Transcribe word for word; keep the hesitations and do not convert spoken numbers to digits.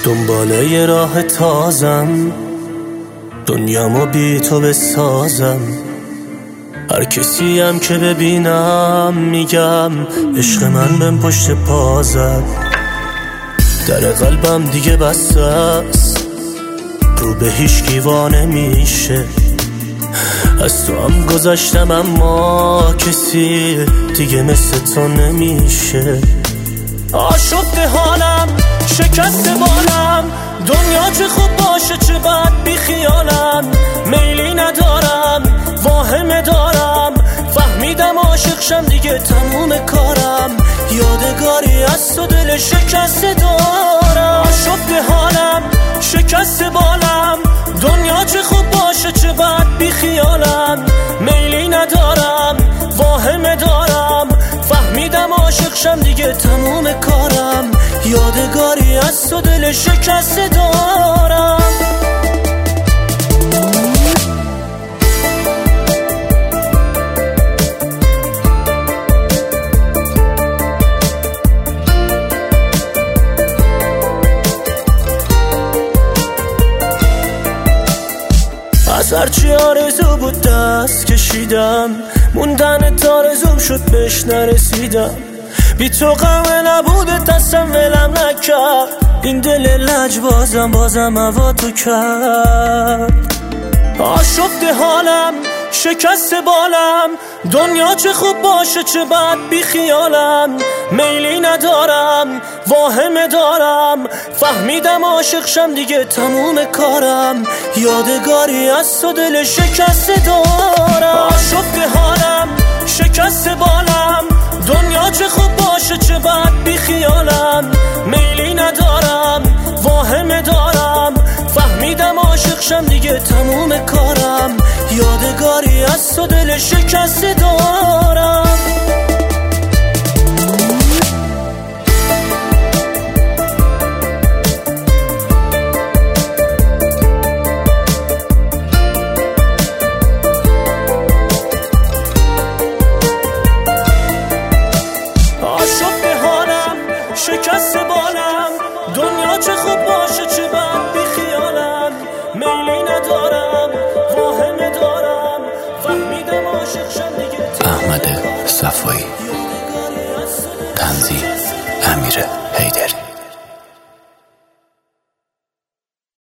دنباله یه راه تازم، دنیامو بی تو بسازم. هر کسی هم که ببینم میگم عشق من بهم پشت پا زد. در قلبم دیگه بسته است، رو به هیچ کی نمیشه. از تو هم گذاشتم اما کسی دیگه مثل تو نمیشه. آشفته حالم، شکست بالم، دنیا چه خوب باشه چه بد بی خیالم. میلی ندارم، واهمه دارم، فهمیدم عاشق شم دیگه تموم کارم. یادگاری از تو دل شکست دارم. آشفته حالم، شکست بالم، دنیا چه خوب باشه چه بد بی خیالم. میلی ندارم، واهمه دارم، فهمیدم عاشق شم دیگه تموم کارم. یادگاری از تو دل شکست دارم. از هرچی آرزو بود دست کشیدم، موندن تارزوم شد بهش نرسیدم. بی تو غمه نبوده دستم ولم نکرد، این دل لج بازم بازم هوا تو کرد. آشفته حالم، شکست بالم، دنیا چه خوب باشه چه بد بی خیالم. میلی ندارم، واهمه دارم، فهمیدم عاشق شم دیگه تموم کارم. یادگاری از تو دل شکست دارم. آشفته حالم، شکست بالم، دنیا چه خوب باشه چه بد بی خیالم. میلی ندارم، واهمه دارم، فهمیدم عاشق شم دیگه تموم کارم. یادگاری از تو دل شکست دارم. آشفته حالم، شکست بالم، دنیا چه خوب باشه چه بد بی خیالم. میلی ندارم، واهمه دارم، فهمیدم عاشق شم دیگه. احمد صفایی، تنظیم امیر حیدری.